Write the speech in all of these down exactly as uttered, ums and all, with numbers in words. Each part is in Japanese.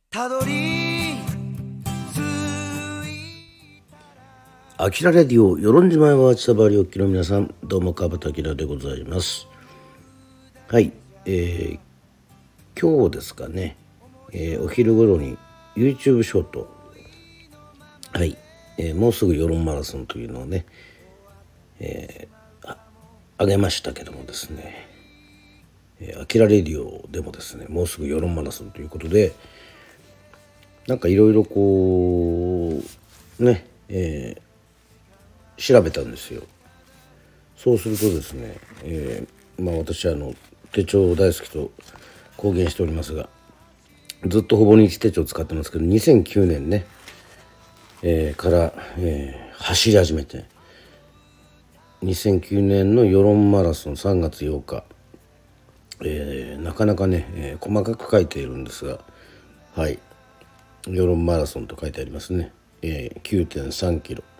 たどりあきらレディオ与論島はちさばりおきの皆さん、どうも川端明でございます。はい、えー、今日ですかね、えー、お昼頃に YouTube ショート、はい、えー、もうすぐ世論マラソンというのをね、えー、あ上げましたけどもですね、あきらレディオでもですね、もうすぐ世論マラソンということで、なんかいろいろこうね、えー調べたんですよ。そうするとですね、えー、まあ私はあの手帳大好きと公言しておりますが、ずっとほぼ日手帳使ってますけど、にせんきゅうねんね、えー、から、えー、走り始めて、にせんきゅうねんの世論マラソンさんがつようか、えー、なかなかね、えー、細かく書いているんですが、はい、世論マラソンと書いてありますね。えー、きゅうてんさんキロ、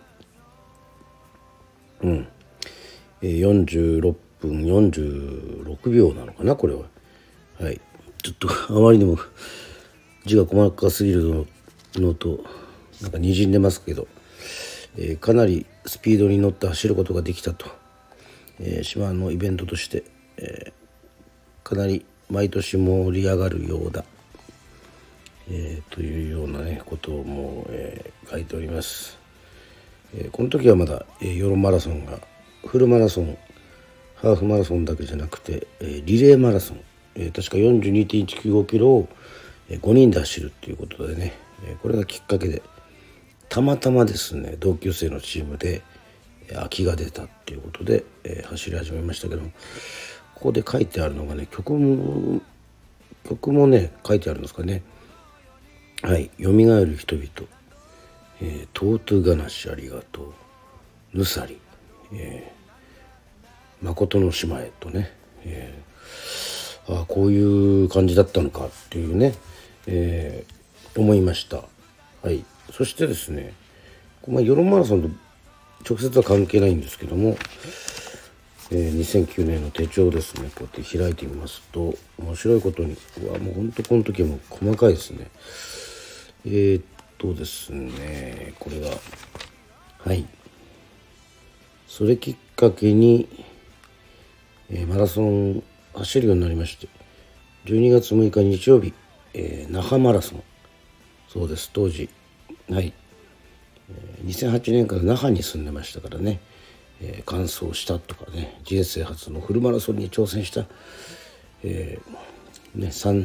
うん、よんじゅうろっぷんよんじゅうろくびょうなのかな、これは。はい、ちょっとあまりにも字が細かすぎるののとなんかにじんでますけど、えー、かなりスピードに乗って走ることができたと、えー、島のイベントとして、えー、かなり毎年盛り上がるようだ、えー、というようなねことをもう、えー、書いております。えー、この時はまだ、えー、ヨロマラソンがフルマラソン、ハーフマラソンだけじゃなくて、えー、リレーマラソン、えー、確か よんじゅうにてんいちきゅうごキロをごにんで走るっていうことでね、えー、これがきっかけでたまたまですね、同級生のチームで空きが出たっていうことで、えー、走り始めましたけども、ここで書いてあるのがね、曲も曲もね書いてあるんですかね。はい、蘇る人々、えー、トートゥガナシありがとう、ヌサリ、えー、誠の島へとね、えー、あこういう感じだったのかっていうね、えー、思いました。はい、そしてですね、まあ、世論マラソンと直接は関係ないんですけども、えー、にせんきゅうねんの手帳ですね、こうやって開いてみますと、面白いことに、うわもうほんとこの時はもう細かいですね。えー、っとですねこれがはいそれきっかけに、えー、マラソン走るようになりまして、じゅうにがつむいか日曜日、えー、那覇マラソン、そうです、当時、はい、えー、にせんはちねんから那覇に住んでましたからね、えー、完走したとかね、人生初のフルマラソンに挑戦した、えー、ね 3,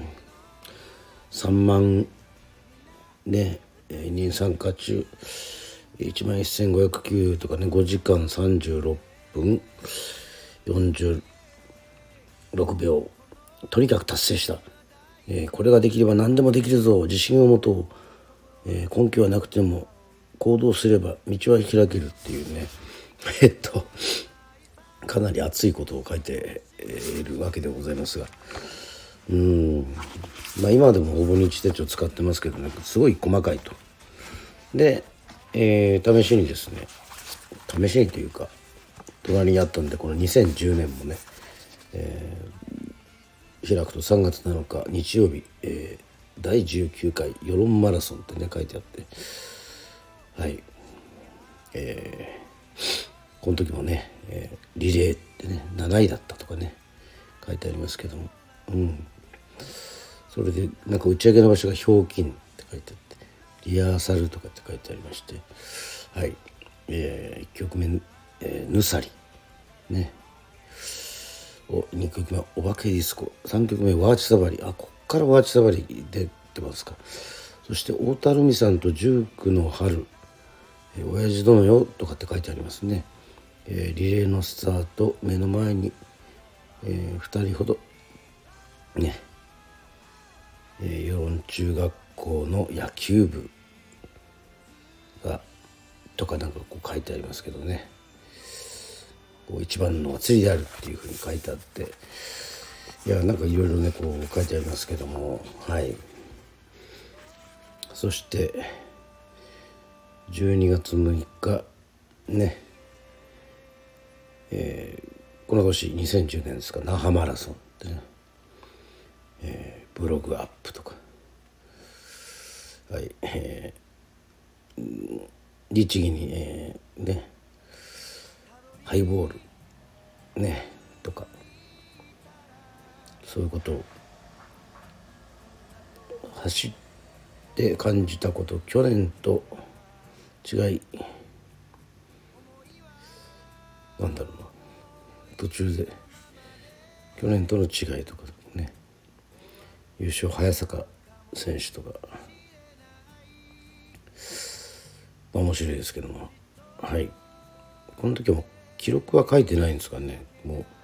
3万ね、えー、人参加中いちまんせんごひゃくきゅうとかね、ごじかんさんじゅうろっぷんよんじゅうろくびょう、とにかく達成した、えー、これができれば何でもできるぞ、自信を持とう、えー、根拠はなくても行動すれば道は開けるっていうねえっとかなり熱いことを書いているわけでございますが、うーんまあ今でもほぼ日手帳使ってますけどね、すごい細かいと。で、えー、試しにですね試しにというか隣にあったんで、このにせんじゅうねんもね、えー、開くとさんがつなのか日曜日、えー、だいじゅうきゅうかい世論マラソンってね書いてあって、はい、えー、この時もね、えー、リレーってねなないだったとかね書いてありますけども、うんそれでなんか打ち上げの場所がひょうきんって書いてあって、リハーサルとかって書いてありまして、はい、えー、いっきょくめ、えー、ヌサリね、おにきょくめお化けディスコ、さんきょくめワーチサバリ、あこっからワーチサバリ出てますか。そして大樽美さんと十九の春、えー、親父殿よとかって書いてありますね。えー、リレーのスタート目の前に、えー、ふたりほどね、えー、世論中学校の野球部がとかなんかこう書いてありますけどね、こう一番の祭りであるっていうふうに書いてあって、いやなんかいろいろねこう書いてありますけども、はい、そしてじゅうにがつむいかね、えー、この年にせんじゅうねんですか、那覇マラソンってね、えー、ブログアップとか、 はい、えー、律儀に、えー、ねハイボールねとかそういうことを走って感じたこと、去年と違いなんだろうな、途中で去年との違いとかね、優勝早坂選手とか、まあ、面白いですけども、はい、この時も記録は書いてないんですかね、もう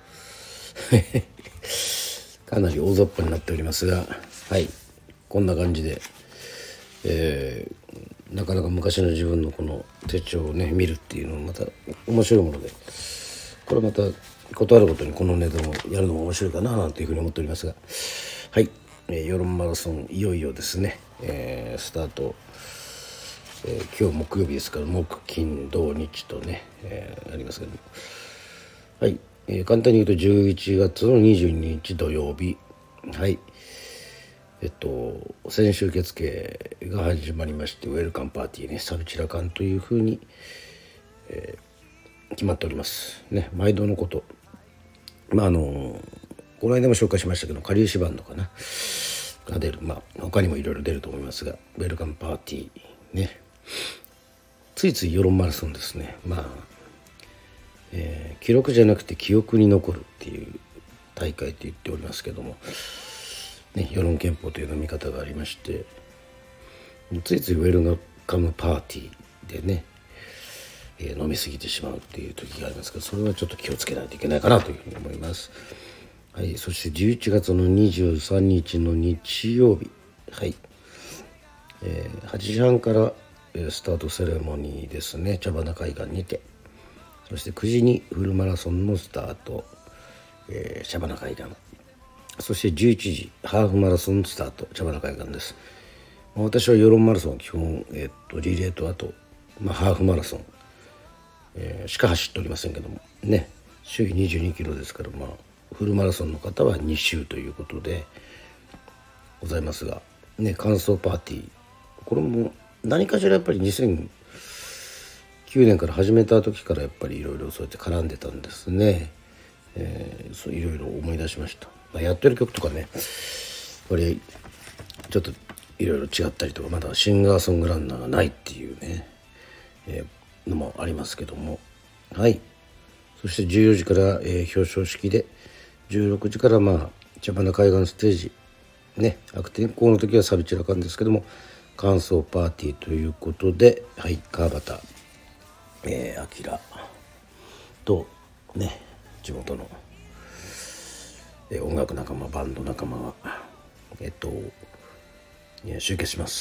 かなり大雑把になっておりますが、はい、こんな感じで、えー、なかなか昔の自分のこの手帳をね見るっていうのもまた面白いもので、これまたことあるごとにこのネタもやるのも面白いかななんていうふうに思っておりますが、はい、えー、世論マラソンいよいよですね、えー、スタート、えー、今日木曜日ですから木金土日とね、えー、ありますけども、はい、えー、簡単に言うとじゅういちがつのにじゅうににち土曜日、はい、えっと先週受付が始まりまして、ウェルカムパーティーね、サビチラカンというふうに、えー、決まっておりますね。毎度のこと、まああのこの間も紹介しましたけど、かりゆしバンドかなが出る、まあ他にもいろいろ出ると思いますが、ウェルカムパーティーね、ついつい世論マラソンですね。まあ、えー、記録じゃなくて記憶に残るっていう大会と言っておりますけども、ね、世論憲法という飲み方がありまして、ついついウェルカムパーティーでね、えー、飲み過ぎてしまうっていう時がありますけど、それはちょっと気をつけないといけないかなというふうに思います。はい、そしてじゅういちがつのにじゅうさんにちの日曜日、はい、えー、はちじはんからスタートセレモニーですね、茶花海岸にて、そしてくじにフルマラソンのスタート、えー、茶花海岸、そしてじゅういちじハーフマラソンスタート、茶花海岸です。私は世論マラソンは基本、えー、っとリレーとあと、まあ、ハーフマラソン、えー、しか走っておりませんけどもね、周囲にじゅうにキロですから、まあフルマラソンの方はに周ということでございますがね、感想パーティー、これも何かしらやっぱりにせんきゅうねんから始めた時からやっぱりいろいろそうやって絡んでたんですね。えー、そういろいろ思い出しました。まあ、やってる曲とかね、これちょっといろいろ違ったりとか、まだシンガーソングランナーがないっていうね、えー、のもありますけども、はい。そしてじゅうよじから、えー、表彰式で、じゅうろくじからまあ茶花海岸ステージね、悪天候の時はサビチラカンですけども、感想パーティーということで、はい、川端えー、アキラとね、地元の、えー、音楽仲間、バンド仲間がえっと集結します。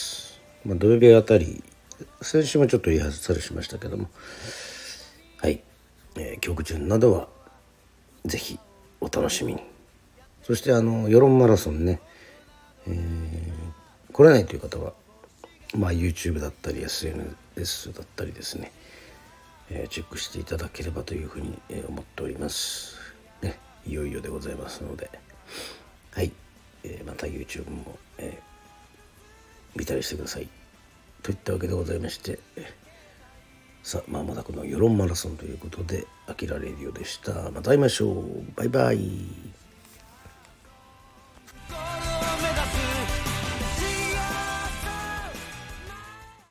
まあ、土曜日あたり、先週もちょっと言い外されしましたけども、はい、えー、曲順などはぜひお楽しみに。そしてあの世論マラソンね、えー、来れないという方は、まあ、YouTube だったり エスエヌエス だったりですね、えー、チェックしていただければというふうに、えー、思っております、ね、いよいよでございますので、はい、えー、また YouTube も、えー、見たりしてくださいといったわけでございまして、さあ、まもなくの世論マラソンということで、アキラレディオでした。また会いましょう。バイバイ。